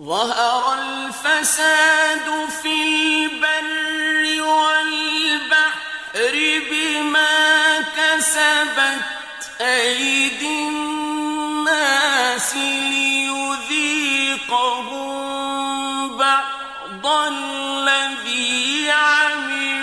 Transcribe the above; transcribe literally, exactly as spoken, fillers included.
ظهر الفساد في البر والبحر بما كسبت أيدي الناس ليذيقهم بعض الذي عملوا